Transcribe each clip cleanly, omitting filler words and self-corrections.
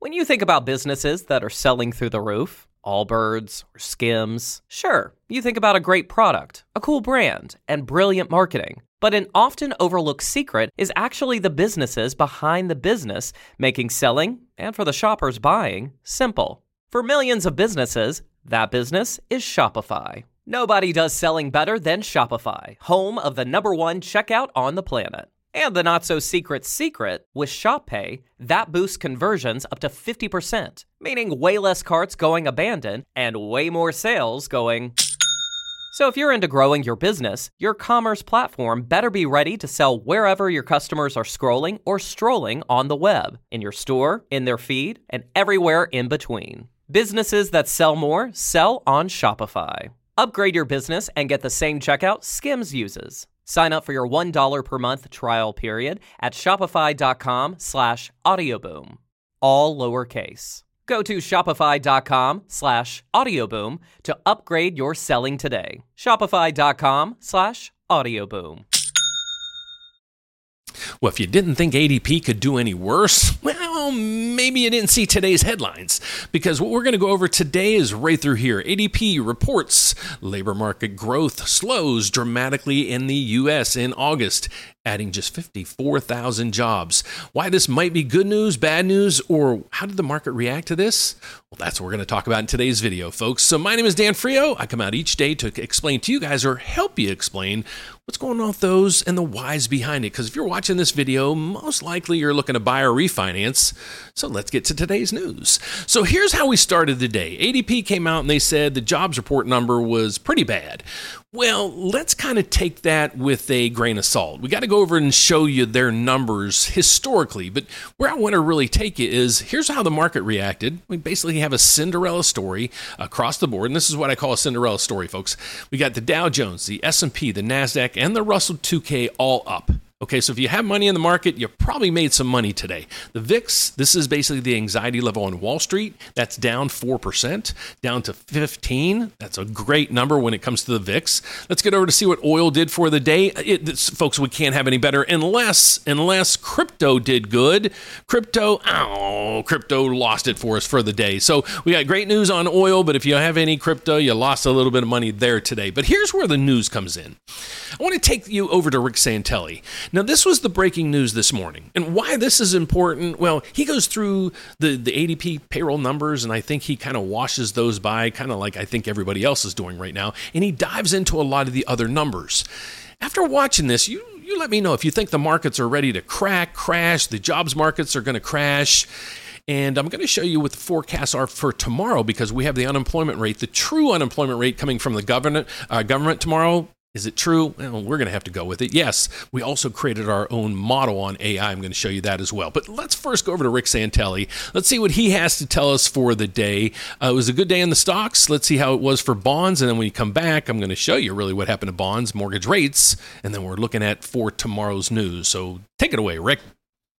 When you think about businesses that are selling through the roof, Allbirds or Skims, sure, you think about a great product, a cool brand, and brilliant marketing. But an often overlooked secret is actually the businesses behind the business, making selling, and for the shoppers buying, simple. For millions of businesses, that business is Shopify. Nobody does selling better than Shopify, home of the #1 checkout on the planet. And the not-so-secret secret, with ShopPay, that boosts conversions up to 50%, meaning way less carts going abandoned and way more sales going. So if you're into growing your business, your commerce platform better be ready to sell wherever your customers are scrolling or strolling on the web, in your store, in their feed, and everywhere in between. Businesses that sell more sell on Shopify. Upgrade your business and get the same checkout Skims uses. Sign up for your $1 per month trial period at shopify.com/audioboom. All lowercase. Go to shopify.com/audioboom to upgrade your selling today. Shopify.com/audioboom. Well, if you didn't think ADP could do any worse, well, maybe you didn't see today's headlines, because what we're going to go over today is right through here. ADP reports labor market growth slows dramatically in the U.S. in August, adding just 54,000 jobs. Why this might be good news, bad news, or how did the market react to this? Well, that's what we're going to talk about in today's video, folks. So my name is Dan Frio. I come out each day to explain to you guys, or help you explain, what's going on with those and the whys behind it. Because if you're watching this video, most likely you're looking to buy or refinance. So let's get to today's news. So here's how we started the day. ADP came out and they said the jobs report number was pretty bad. Well, let's kind of take that with a grain of salt. We got to go over and show you their numbers historically, but where I want to really take you is, here's how the market reacted. We basically have a Cinderella story across the board, and this is what I call a Cinderella story, folks. We got the Dow Jones, the S&P, the NASDAQ, and the Russell 2K all up. Okay, so if you have money in the market, you probably made some money today. The VIX, this is basically the anxiety level on Wall Street. That's down 4%, down to 15. That's a great number when it comes to the VIX. Let's get over to see what oil did for the day. Folks, we can't have any better unless crypto did good. Crypto lost it for us for the day. So we got great news on oil, but if you have any crypto, you lost a little bit of money there today. But here's where the news comes in. I want to take you over to Rick Santelli. Now, this was the breaking news this morning. And why this is important, well, he goes through the ADP payroll numbers, and I think he kind of washes those by, kind of like I think everybody else is doing right now, and he dives into a lot of the other numbers. After watching this, you let me know if you think the markets are ready to crash, the jobs markets are going to crash. And I'm going to show you what the forecasts are for tomorrow, because we have the unemployment rate, the true unemployment rate coming from the government tomorrow. Is it true? Well, we're going to have to go with it. Yes, we also created our own model on AI. I'm going to show you that as well. But let's first go over to Rick Santelli. Let's see what he has to tell us for the day. It was a good day in the stocks. Let's see how it was for bonds. And then when you come back, I'm going to show you really what happened to bonds, mortgage rates, and then we're looking at for tomorrow's news. So take it away, Rick.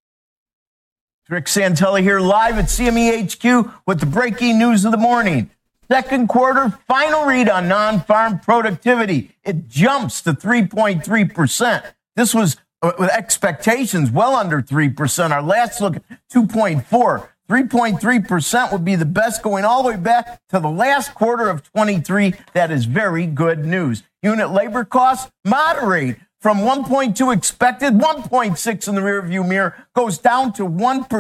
Rick Santelli here live at CME HQ with the breaking news of the morning. Second quarter final read on non-farm productivity. It jumps to 3.3%. This was with expectations well under 3%. Our last look at 2.4. 3.3% would be the best going all the way back to the last quarter of 23. That is very good news. Unit labor costs moderate from 1.2 expected, 1.6 in the rearview mirror, goes down to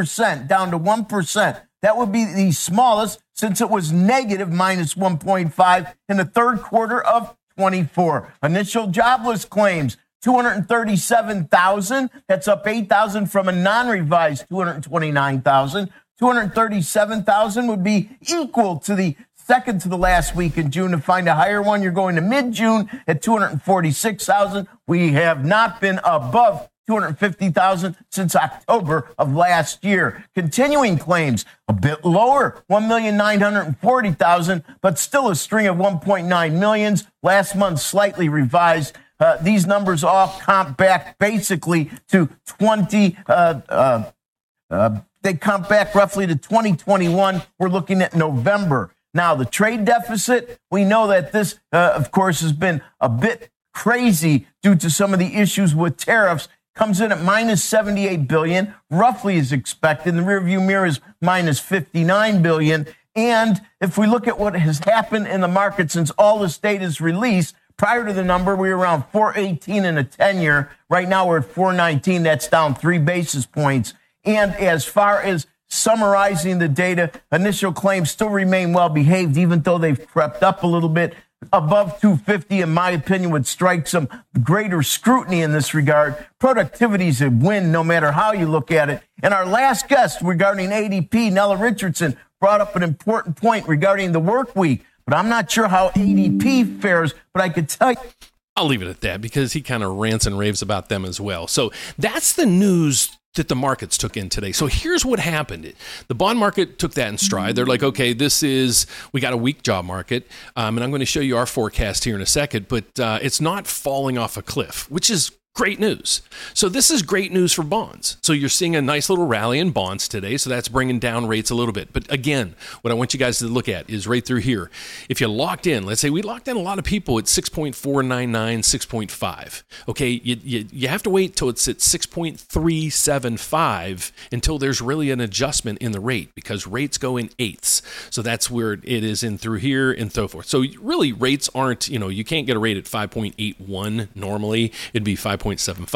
1%. That would be the smallest since it was negative minus 1.5 in the third quarter of 24. Initial jobless claims, 237,000. That's up 8,000 from a non-revised 229,000. 237,000 would be equal to the second to the last week in June. To find a higher one, you're going to mid-June at 246,000. We have not been above 250,000 since October of last year. Continuing claims, a bit lower, 1,940,000, but still a string of 1.9 millions. Last month, slightly revised. These numbers all comp back basically to they comp back roughly to 2021. We're looking at November. Now, the trade deficit, we know that this, of course, has been a bit crazy due to some of the issues with tariffs. comes in at minus 78 billion, roughly as expected. The rearview mirror is minus 59 billion. And if we look at what has happened in the market since all this data is released, prior to the number, we were around 418 in a 10-year. Right now, we're at 419. That's down 3 basis points. And as far as summarizing the data, initial claims still remain well behaved, even though they've crept up a little bit. Above 250, in my opinion, would strike some greater scrutiny in this regard. Productivity is a win no matter how you look at it. And our last guest regarding ADP, Nella Richardson, brought up an important point regarding the work week. But I'm not sure how ADP fares, but I could tell you. I'll leave it at that because he kind of rants and raves about them as well. So that's the news that the markets took in today. So here's what happened. The bond market took that in stride. They're like, okay, we got a weak job market. And I'm going to show you our forecast here in a second, but it's not falling off a cliff, which is great news. So this is great news for bonds. So you're seeing a nice little rally in bonds today. So that's bringing down rates a little bit. But again, what I want you guys to look at is right through here. If you locked in, let's say we locked in a lot of people at 6.499, 6.5. Okay, you have to wait till it's at 6.375 until there's really an adjustment in the rate because rates go in eighths. So that's where it is in through here and so forth. So really rates aren't, you can't get a rate at 5.81 normally. It'd be 5.75,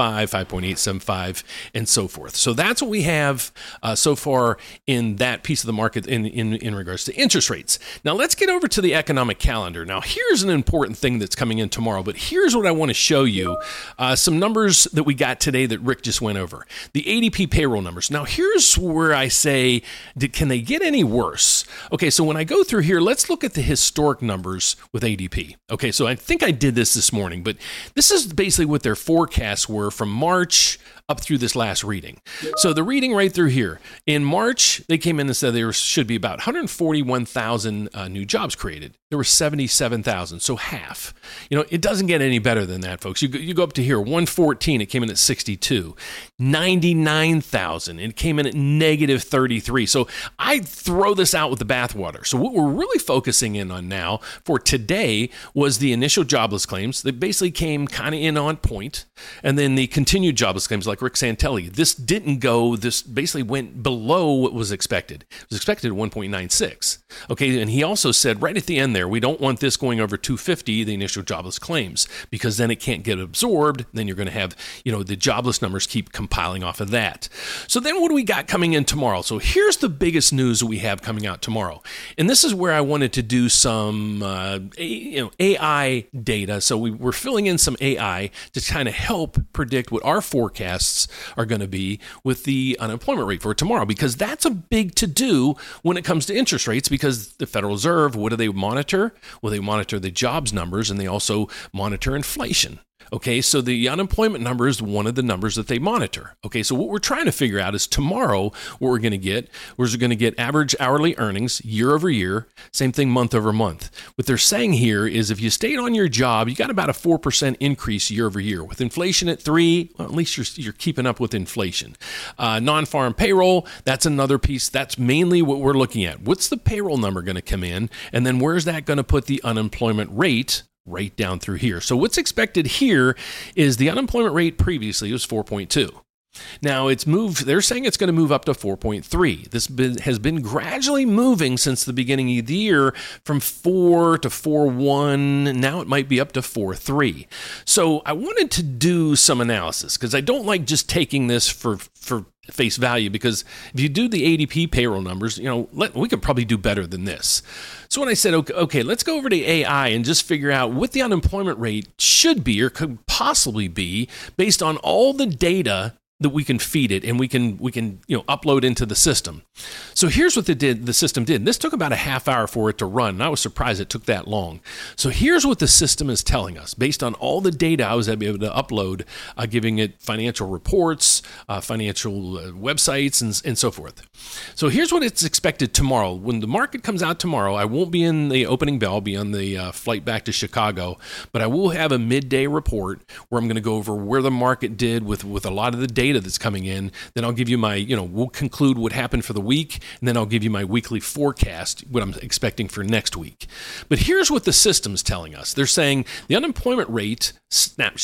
5.875, and so forth. So that's what we have so far in that piece of the market in regards to interest rates. Now let's get over to the economic calendar. Now here's an important thing that's coming in tomorrow, but here's what I want to show you. Some numbers that we got today that Rick just went over. The ADP payroll numbers. Now here's where I say, can they get any worse? Okay, so when I go through here, let's look at the historic numbers with ADP. Okay, so I think I did this morning, but this is basically what their forecasts were from March up through this last reading. So the reading right through here, in March, they came in and said there should be about 141,000 new jobs created. There were 77,000, so half. It doesn't get any better than that, folks. You go up to here, 114, it came in at 62. 99,000, it came in at negative 33. So I throw this out with the bathwater. So what we're really focusing in on now for today was the initial jobless claims. They basically came kind of in on point. And then the continued jobless claims, like Rick Santelli, this basically went below what was expected. It was expected at 1.96. Okay, and he also said right at the end there, we don't want this going over 250, the initial jobless claims, because then it can't get absorbed. Then you're going to have, the jobless numbers keep compiling off of that. So then what do we got coming in tomorrow? So here's the biggest news that we have coming out tomorrow. And this is where I wanted to do some, AI data. So we're filling in some AI to kind of help predict what our forecasts are going to be with the unemployment rate for tomorrow, because that's a big to-do when it comes to interest rates, because the Federal Reserve, what do they monitor? Well, they monitor the jobs numbers and they also monitor inflation. Okay, so the unemployment number is one of the numbers that they monitor. Okay, so what we're trying to figure out is tomorrow what we're going to get. We're going to get average hourly earnings year over year, same thing month over month. What they're saying here is if you stayed on your job, you got about a 4% increase year over year. With inflation at 3%, well, at least you're keeping up with inflation. Non-farm payroll, that's another piece. That's mainly what we're looking at. What's the payroll number going to come in? And then where's that going to put the unemployment rate? Right down through here. So what's expected here is the unemployment rate previously was 4.2. Now it's moved, they're saying it's going to move up to 4.3. This has been gradually moving since the beginning of the year from 4 to 4.1. Now it might be up to 4.3. So I wanted to do some analysis because I don't like just taking this for face value, because if you do the ADP payroll numbers, we could probably do better than this. So when I said, okay, let's go over to AI and just figure out what the unemployment rate should be or could possibly be based on all the data that we can feed it and we can upload into the system. So here's what the system did. This took about a half hour for it to run, and I was surprised it took that long. So here's what the system is telling us based on all the data I was able to upload, giving it financial reports, financial websites, and so forth. So here's what it's expected tomorrow. When the market comes out tomorrow, I won't be in the opening bell, I'll be on the flight back to Chicago, but I will have a midday report where I'm going to go over where the market did with a lot of the data that's coming in. Then I'll give you my, we'll conclude what happened for the week, and then I'll give you my weekly forecast, what I'm expecting for next week. But here's what the system's telling us. They're saying the unemployment rate snapshot.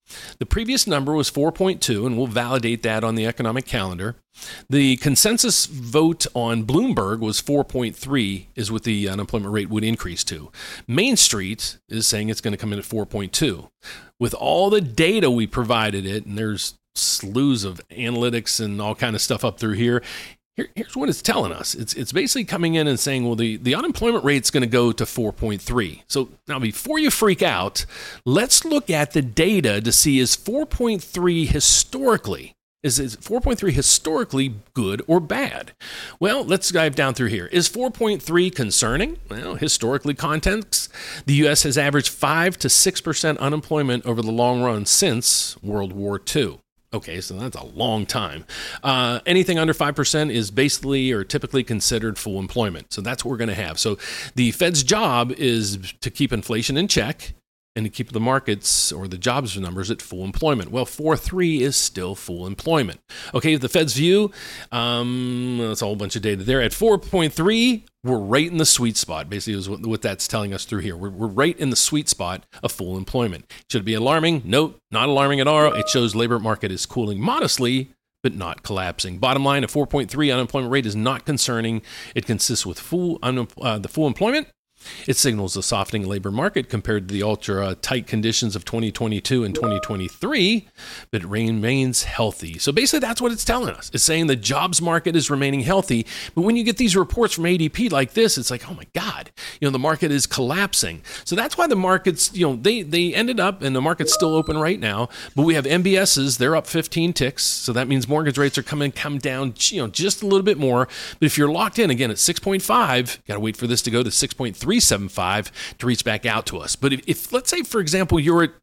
The previous number was 4.2, and we'll validate that on the economic calendar. The consensus vote on Bloomberg was 4.3 is what the unemployment rate would increase to. Main Street is saying it's going to come in at 4.2. With all the data we provided it, and there's slews of analytics and all kind of stuff up through here, here's what it's telling us. It's basically coming in and saying, well, the unemployment rate's going to go to 4.3. So now before you freak out, let's look at the data to see is 4.3 historically. Is 4.3 historically good or bad? Well, let's dive down through here. Is 4.3 concerning? Well, historically context, the U.S. has averaged 5 to 6% unemployment over the long run since World War II. Okay, so that's a long time. Anything under 5% is basically or typically considered full employment. So that's what we're going to have. So the Fed's job is to keep inflation in check and to keep the markets or the jobs numbers at full employment. Well, 4.3 is still full employment. Okay, the Fed's view, that's a whole bunch of data there. At 4.3, we're right in the sweet spot, basically is what that's telling us through here. We're right in the sweet spot of full employment. Should it be alarming? Nope, not alarming at all. It shows labor market is cooling modestly, but not collapsing. Bottom line, a 4.3 unemployment rate is not concerning. It consists with the full employment. It signals a softening labor market compared to the ultra-tight conditions of 2022 and 2023, but it remains healthy. So basically, that's what it's telling us. It's saying the jobs market is remaining healthy, but when you get these reports from ADP like this, it's like, oh my God, the market is collapsing. So that's why the markets, they ended up, and the market's still open right now, but we have MBSs, they're up 15 ticks, so that means mortgage rates are come down, just a little bit more. But if you're locked in, again, at 6.5, got to wait for this to go to 6.3. 375 to reach back out to us. But if let's say, for example, you're at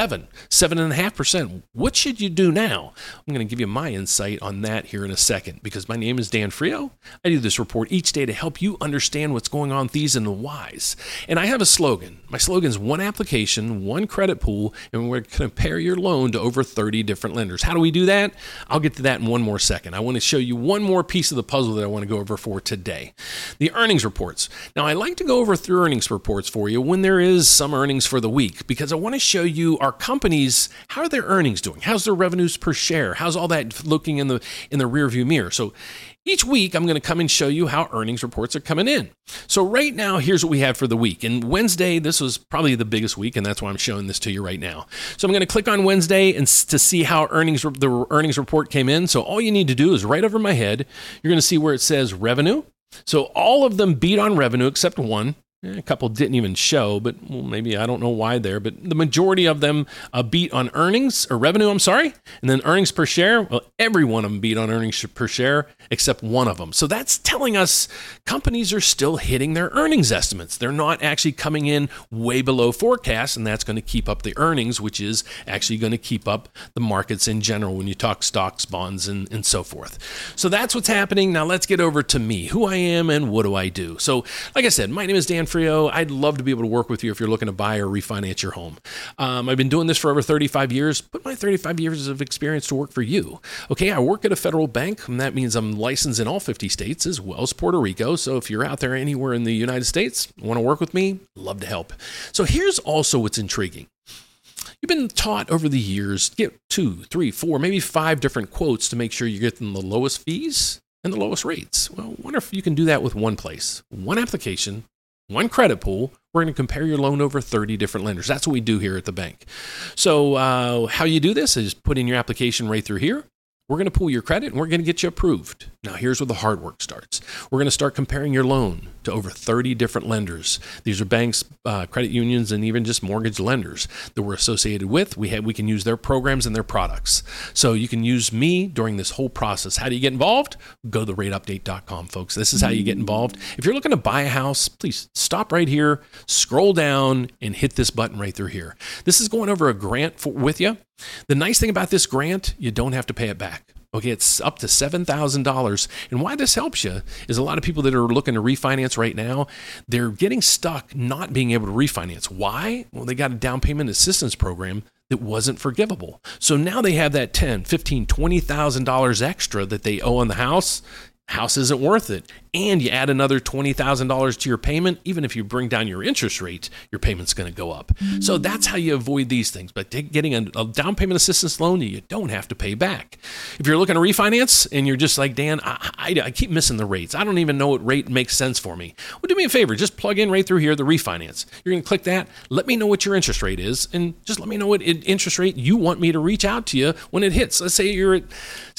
7.5%, what should you do now? I'm going to give you my insight on that here in a second, because my name is Dan Frio. I do this report each day to help you understand what's going on with these and the whys. And I have a slogan. My slogan is one application, one credit pool, and we're going to compare your loan to over 30 different lenders. How do we do that? I'll get to that in one more second. I want to show you one more piece of the puzzle that I want to go over for today. The earnings reports. Now, I like to go over through earnings reports for you when there is some earnings for the week, because I want to show you our companies, how are their earnings doing? How's their revenues per share? How's all that looking in the rearview mirror? So each week, I'm going to come and show you how earnings reports are coming in. So right now, here's what we have for the week. And Wednesday, this was probably the biggest week, and that's why I'm showing this to you right now. So I'm going to click on Wednesday and to see how the earnings report came in. So all you need to do is right over my head, you're going to see where it says revenue. So all of them beat on revenue except one. A couple didn't even show, but maybe I don't know why there. But the majority of them beat on earnings or revenue, and then earnings per share. Well, every one of them beat on earnings per share except one of them. So that's telling us companies are still hitting their earnings estimates. They're not actually coming in way below forecast, and that's going to keep up the earnings, which is actually going to keep up the markets in general when you talk stocks, bonds, and so forth. So that's what's happening. Now let's get over to me, who I am and what do I do. So like I said, my name is Dan Frio. I'd love to be able to work with you if you're looking to buy or refinance your home. I've been doing this for over 35 years. Put my 35 years of experience to work for you. Okay, I work at a federal bank, and that means I'm licensed in all 50 states as well as Puerto Rico. So if you're out there anywhere in the United States, want to work with me, love to help. So here's also what's intriguing. You've been taught over the years, get 2, 3, 4, maybe 5 different quotes to make sure you're getting the lowest fees and the lowest rates. Well, I wonder if you can do that with one place, one application, one credit pool. We're going to compare your loan over 30 different lenders. That's what we do here at the bank. So how you do this is put in your application right through here. We're going to pull your credit and we're going to get you approved. Now, here's where the hard work starts. We're going to start comparing your loan to over 30 different lenders. These are banks, credit unions, and even just mortgage lenders that we're associated with. We can use their programs and their products. So you can use me during this whole process. How do you get involved? Go to therateupdate.com, folks. This is how you get involved. If you're looking to buy a house, please stop right here, scroll down, and hit this button right through here. This is going over a grant with you. The nice thing about this grant, you don't have to pay it back. Okay, it's up to $7,000. And why this helps you is a lot of people that are looking to refinance right now, they're getting stuck not being able to refinance. Why? Well, they got a down payment assistance program that wasn't forgivable. So now they have that $10,000, $15,000, $20,000 extra that they owe on the house. house isn't worth it, and you add another $20,000 to your payment, even if you bring down your interest rate, your payment's going to go up. So that's how you avoid these things. But getting a down payment assistance loan, you don't have to pay back. If you're looking to refinance and you're just like, Dan, I keep missing the rates. I don't even know what rate makes sense for me. Well, do me a favor. Just plug in right through here, the refinance. You're going to click that. Let me know what your interest rate is, and just let me know what interest rate you want me to reach out to you when it hits. Let's say you're at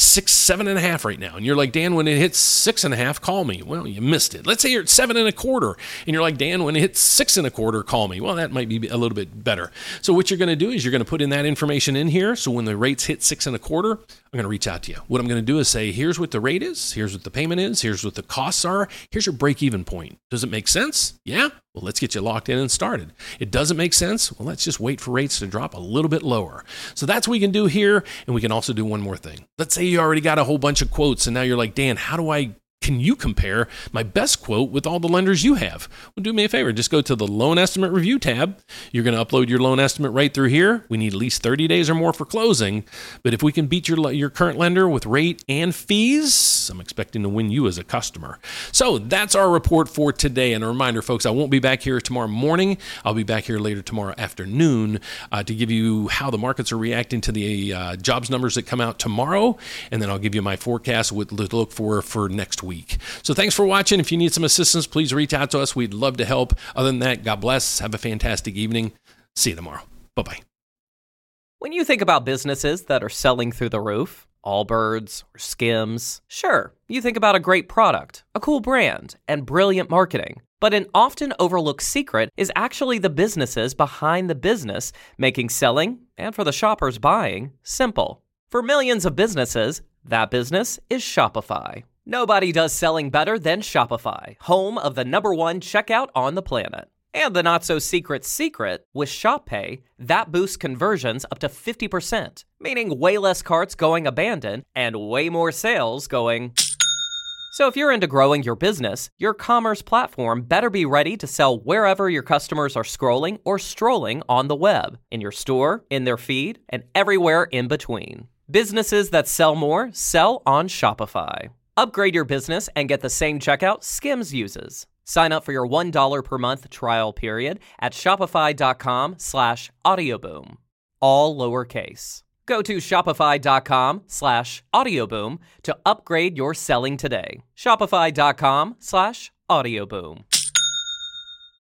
7.5 right now, and you're like, Dan, when it hits 6.5, call me. Well, you missed it. Let's say you're at 7.25, and you're like, Dan, when it hits 6.25, call me. Well, that might be a little bit better. So what you're going to do is you're going to put in that information in here. So when the rates hit 6.25, I'm going to reach out to you. What I'm going to do is say, here's what the rate is, here's what the payment is, here's what the costs are, here's your break-even point. Does it make sense? Yeah? Well, let's get you locked in and started. It doesn't make sense? Well, let's just wait for rates to drop a little bit lower. So that's what we can do here, and we can also do one more thing. Let's say you already got a whole bunch of quotes, and now you're like, Dan, can you compare my best quote with all the lenders you have? Well, do me a favor. Just go to the loan estimate review tab. You're going to upload your loan estimate right through here. We need at least 30 days or more for closing. But if we can beat your current lender with rate and fees, I'm expecting to win you as a customer. So that's our report for today. And a reminder, folks, I won't be back here tomorrow morning. I'll be back here later tomorrow afternoon to give you how the markets are reacting to the jobs numbers that come out tomorrow. And then I'll give you my forecast with to look for next week. So thanks for watching. If you need some assistance, please reach out to us. We'd love to help. Other than that, God bless. Have a fantastic evening. See you tomorrow. Bye-bye. When you think about businesses that are selling through the roof, Allbirds or Skims, sure, you think about a great product, a cool brand, and brilliant marketing. But an often overlooked secret is actually the businesses behind the business, making selling, and for the shoppers buying, simple. For millions of businesses, that business is Shopify. Nobody does selling better than Shopify, home of the #1 checkout on the planet. And the not-so-secret secret, with Shop Pay, that boosts conversions up to 50%, meaning way less carts going abandoned and way more sales going. So if you're into growing your business, your commerce platform better be ready to sell wherever your customers are scrolling or strolling on the web, in your store, in their feed, and everywhere in between. Businesses that sell more sell on Shopify. Upgrade your business and get the same checkout Skims uses. Sign up for your $1 per month trial period at shopify.com/audioboom. All lowercase. Go to shopify.com/audioboom to upgrade your selling today. Shopify.com/audioboom.